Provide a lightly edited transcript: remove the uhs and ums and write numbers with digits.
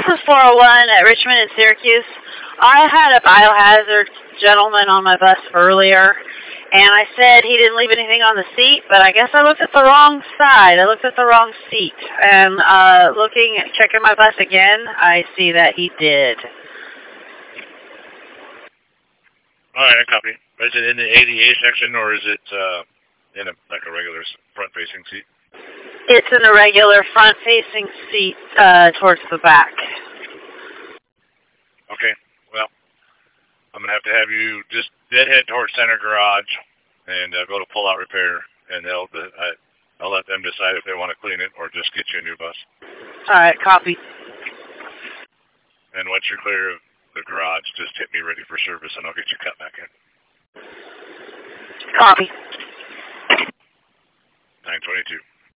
is 401 at Richmond and Syracuse. I had a biohazard gentleman on my bus earlier, and I said he didn't leave anything on the seat, but I guess I looked at the wrong side. I looked at the wrong seat. And checking my bus again, I see that he did. All right, I copy. Is it in the ADA section, or is it in a regular front-facing seat? It's in a regular front-facing seat towards the back. Okay, well, I'm going to have you just deadhead towards center garage and go to pull-out repair, and I'll let them decide if they want to clean it or just get you a new bus. All right, copy. And once you're clear of the garage, just hit me ready for service, and I'll get you cut back in. Copy. 922.